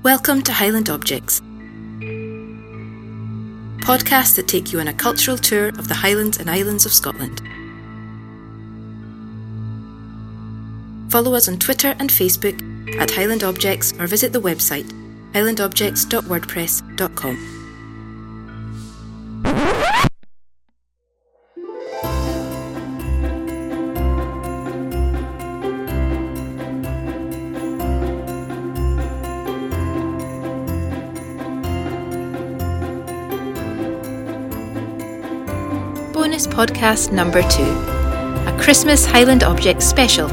Welcome to Highland Objects, podcasts that take you on a cultural tour of the Highlands and Islands of Scotland. Follow us on Twitter and Facebook at Highland Objects or visit the website highlandobjects.wordpress.com. Bonus podcast number 2, a Christmas Highland Objects special.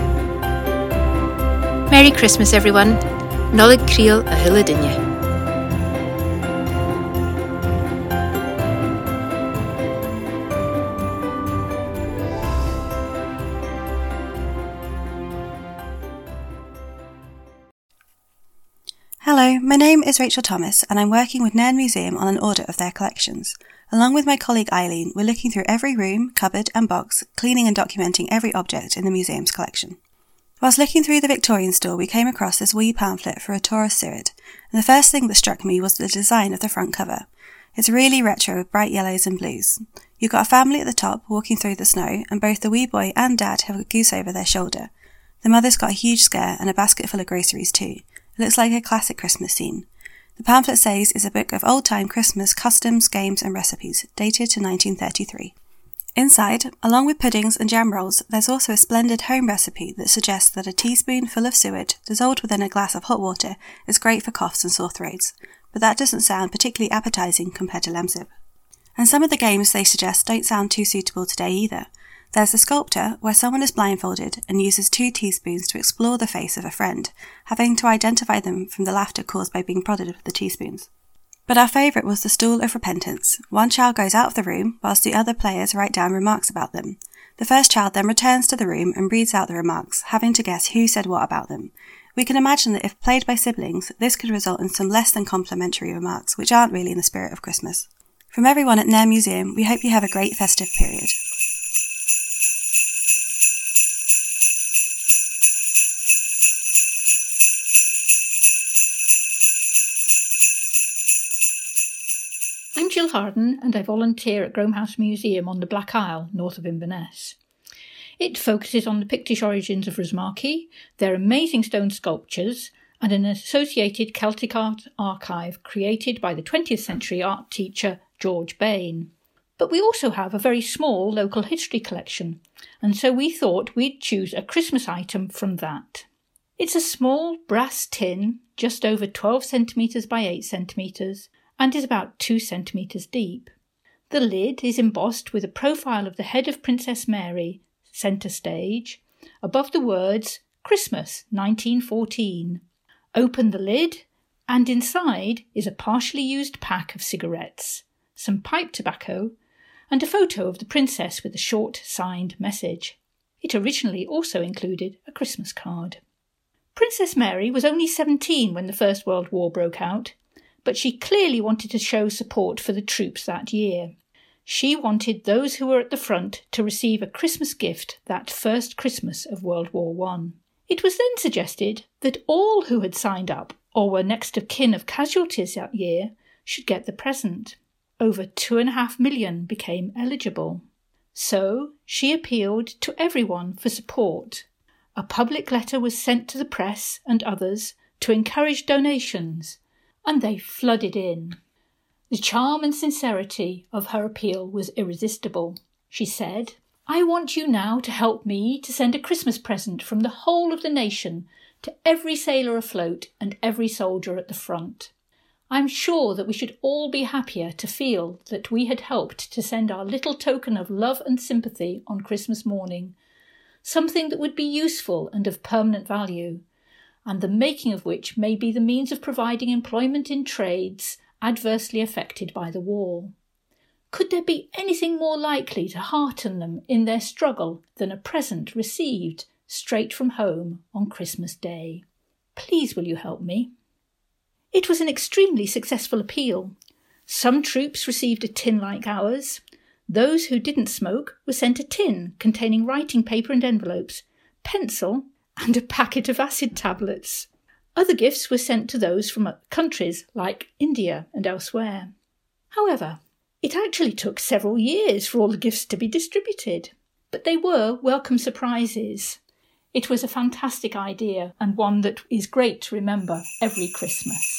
Merry Christmas everyone, Nollaig Creel a Hula Dinne. Hello, my name is Rachel Thomas and I'm working with Nairn Museum on an audit of their collections. Along with my colleague Eileen, we're looking through every room, cupboard and box, cleaning and documenting every object in the museum's collection. Whilst looking through the Victorian store, we came across this wee pamphlet for a Torres Strait, and the first thing that struck me was the design of the front cover. It's really retro with bright yellows and blues. You've got a family at the top walking through the snow, and both the wee boy and dad have a goose over their shoulder. The mother's got a huge scare and a basket full of groceries too. It looks like a classic Christmas scene. The pamphlet says it's a book of old-time Christmas customs, games and recipes, dated to 1933. Inside, along with puddings and jam rolls, there's also a splendid home recipe that suggests that a teaspoon full of suet, dissolved within a glass of hot water, is great for coughs and sore throats, but that doesn't sound particularly appetising compared to Lemsip. And some of the games they suggest don't sound too suitable today either. There's the sculptor, where someone is blindfolded and uses 2 teaspoons to explore the face of a friend, having to identify them from the laughter caused by being prodded with the teaspoons. But our favourite was the Stool of Repentance. One child goes out of the room, whilst the other players write down remarks about them. The first child then returns to the room and reads out the remarks, having to guess who said what about them. We can imagine that if played by siblings, this could result in some less than complimentary remarks, which aren't really in the spirit of Christmas. From everyone at Nairn Museum, we hope you have a great festive period. I'm Jill Harden and I volunteer at Grome House Museum on the Black Isle, north of Inverness. It focuses on the Pictish origins of Rosemarkie, their amazing stone sculptures, and an associated Celtic art archive created by the 20th century art teacher George Bain. But we also have a very small local history collection, and so we thought we'd choose a Christmas item from that. It's a small brass tin, just over 12 centimetres by 8 centimetres, and is about 2 centimetres deep. The lid is embossed with a profile of the head of Princess Mary, centre stage, above the words Christmas 1914. Open the lid, and inside is a partially used pack of cigarettes, some pipe tobacco, and a photo of the princess with a short signed message. It originally also included a Christmas card. Princess Mary was only 17 when the First World War broke out, but she clearly wanted to show support for the troops that year. She wanted those who were at the front to receive a Christmas gift that first Christmas of World War I. It was then suggested that all who had signed up or were next of kin of casualties that year should get the present. Over 2.5 million became eligible. So she appealed to everyone for support. A public letter was sent to the press and others to encourage donations, and they flooded in. The charm and sincerity of her appeal was irresistible. She said, "I want you now to help me to send a Christmas present from the whole of the nation to every sailor afloat and every soldier at the front. I'm sure that we should all be happier to feel that we had helped to send our little token of love and sympathy on Christmas morning, something that would be useful and of permanent value, and the making of which may be the means of providing employment in trades adversely affected by the war. Could there be anything more likely to hearten them in their struggle than a present received straight from home on Christmas Day? Please will you help me?" It was an extremely successful appeal. Some troops received a tin like ours. Those who didn't smoke were sent a tin containing writing paper and envelopes, pencil, and a packet of acid tablets. Other gifts were sent to those from countries like India and elsewhere. However, it actually took several years for all the gifts to be distributed, but they were welcome surprises. It was a fantastic idea and one that is great to remember every Christmas.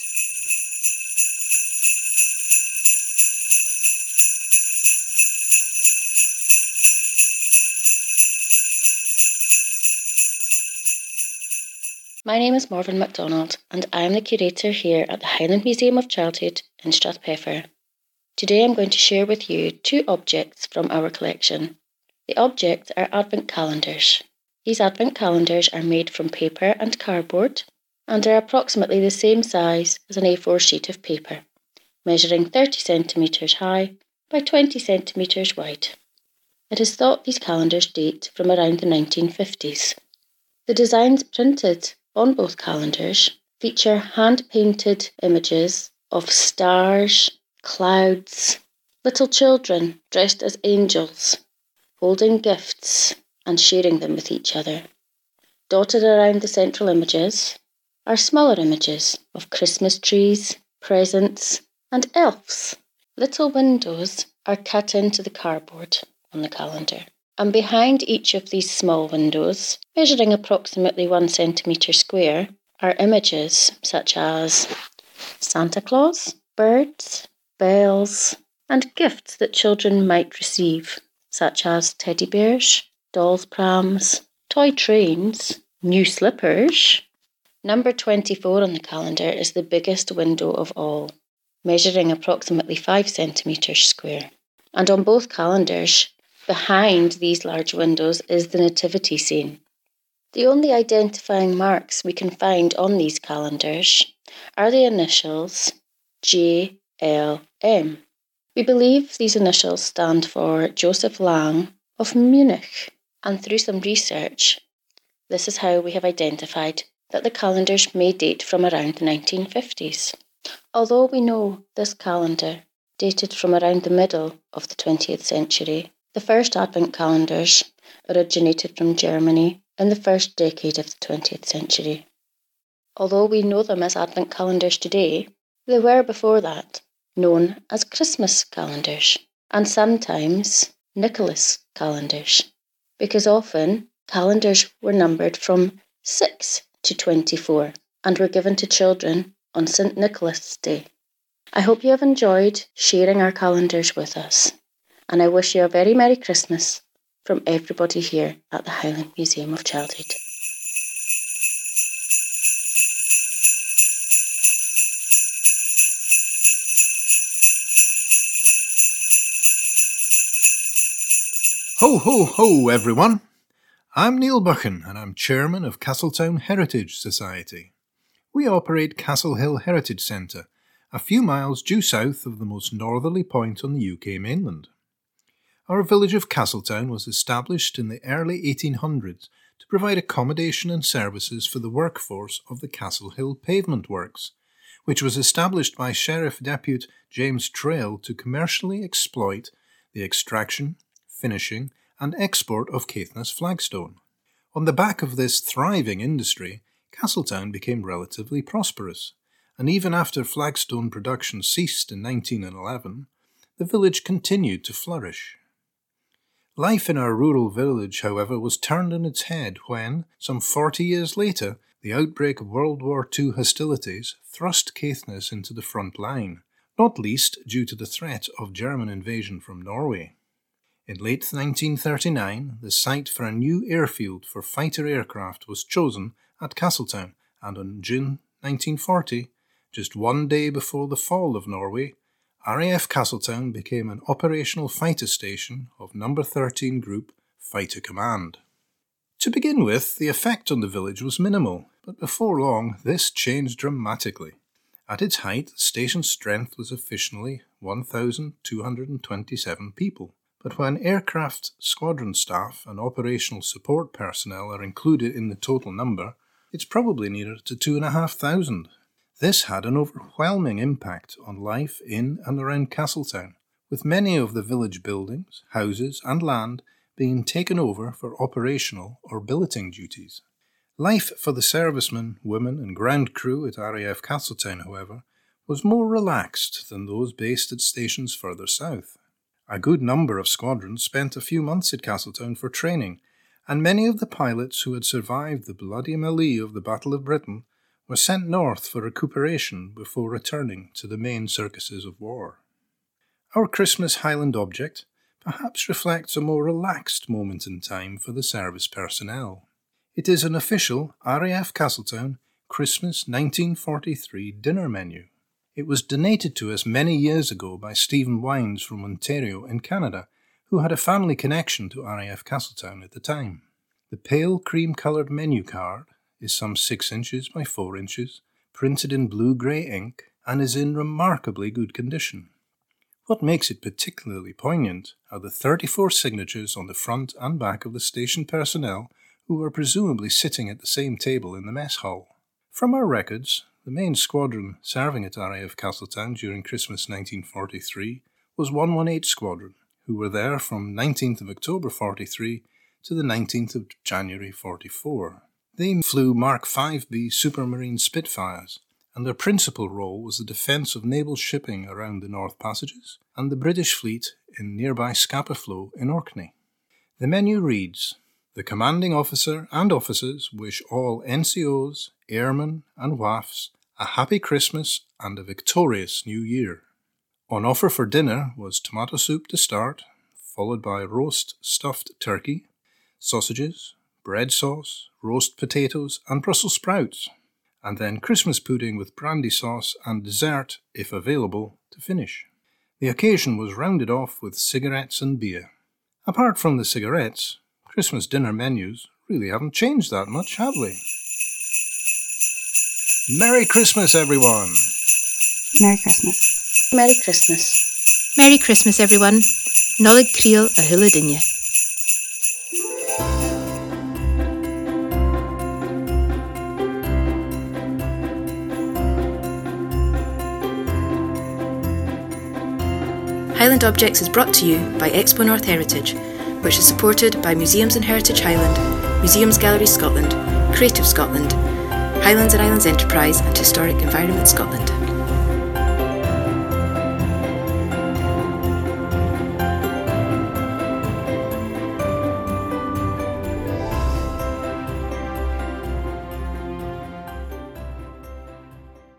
My name is Morven MacDonald and I am the curator here at the Highland Museum of Childhood in Strathpeffer. Today I'm going to share with you 2 objects from our collection. The objects are Advent calendars. These Advent calendars are made from paper and cardboard and are approximately the same size as an A4 sheet of paper, measuring 30 centimetres high by 20 centimetres wide. It is thought these calendars date from around the 1950s. The designs printed on both calendars feature hand-painted images of stars, clouds, little children dressed as angels, holding gifts and sharing them with each other. Dotted around the central images are smaller images of Christmas trees, presents, and elves. Little windows are cut into the cardboard on the calendar, and behind each of these small windows, measuring approximately 1 centimetre square, are images such as Santa Claus, birds, bells, and gifts that children might receive, such as teddy bears, dolls' prams, toy trains, new slippers. Number 24 on the calendar is the biggest window of all, measuring approximately 5 centimetres square. And on both calendars, behind these large windows is the nativity scene. The only identifying marks we can find on these calendars are the initials JLM. We believe these initials stand for Joseph Lang of Munich, and through some research, this is how we have identified that the calendars may date from around the 1950s. Although we know this calendar dated from around the middle of the 20th century, the first Advent calendars originated from Germany in the first decade of the 20th century. Although we know them as Advent calendars today, they were before that known as Christmas calendars and sometimes Nicholas calendars, because often calendars were numbered from 6 to 24 and were given to children on St. Nicholas' Day. I hope you have enjoyed sharing our calendars with us, and I wish you a very Merry Christmas from everybody here at the Highland Museum of Childhood. Ho, ho, ho, everyone! I'm Neil Buchan, and I'm Chairman of Castletown Heritage Society. We operate Castle Hill Heritage Centre, a few miles due south of the most northerly point on the UK mainland. Our village of Castletown was established in the early 1800s to provide accommodation and services for the workforce of the Castle Hill Pavement Works, which was established by Sheriff Depute James Trail to commercially exploit the extraction, finishing and export of Caithness flagstone. On the back of this thriving industry, Castletown became relatively prosperous, and even after flagstone production ceased in 1911, the village continued to flourish. Life in our rural village, however, was turned on its head when, some 40 years later, the outbreak of World War II hostilities thrust Caithness into the front line, not least due to the threat of German invasion from Norway. In late 1939, the site for a new airfield for fighter aircraft was chosen at Castletown, and on June 1940, just one day before the fall of Norway, RAF Castletown became an operational fighter station of No. 13 Group Fighter Command. To begin with, the effect on the village was minimal, but before long this changed dramatically. At its height, the station's strength was officially 1,227 people. But when aircraft squadron staff and operational support personnel are included in the total number, it's probably nearer to 2,500. This had an overwhelming impact on life in and around Castletown, with many of the village buildings, houses and land being taken over for operational or billeting duties. Life for the servicemen, women and ground crew at RAF Castletown, however, was more relaxed than those based at stations further south. A good number of squadrons spent a few months at Castletown for training, and many of the pilots who had survived the bloody melee of the Battle of Britain were sent north for recuperation before returning to the main circuses of war. Our Christmas Highland object perhaps reflects a more relaxed moment in time for the service personnel. It is an official RAF Castletown Christmas 1943 dinner menu. It was donated to us many years ago by Stephen Wines from Ontario in Canada, who had a family connection to RAF Castletown at the time. The pale cream-coloured menu card is some 6 inches by 4 inches, printed in blue-grey ink, and is in remarkably good condition. What makes it particularly poignant are the 34 signatures on the front and back of the station personnel who were presumably sitting at the same table in the mess hall. From our records, the main squadron serving at RAF Castletown during Christmas 1943 was 118 Squadron, who were there from 19th of October 43 to the 19th of January 44. They flew Mark 5B Supermarine Spitfires, and their principal role was the defence of naval shipping around the North Passages and the British fleet in nearby Scapa Flow in Orkney. The menu reads, "The commanding officer and officers wish all NCOs, airmen and WAFs a happy Christmas and a victorious New Year." On offer for dinner was tomato soup to start, followed by roast stuffed turkey, sausages, bread sauce, roast potatoes and Brussels sprouts, and then Christmas pudding with brandy sauce and dessert, if available, to finish. The occasion was rounded off with cigarettes and beer. Apart from the cigarettes, Christmas dinner menus really haven't changed that much, have they? Merry Christmas, everyone! Merry Christmas. Merry Christmas. Merry Christmas, everyone. Nolig Creel a Hula Dinja. Highland Objects is brought to you by Expo North Heritage, which is supported by Museums and Heritage Highland, Museums Galleries Scotland, Creative Scotland, Highlands and Islands Enterprise and Historic Environment Scotland.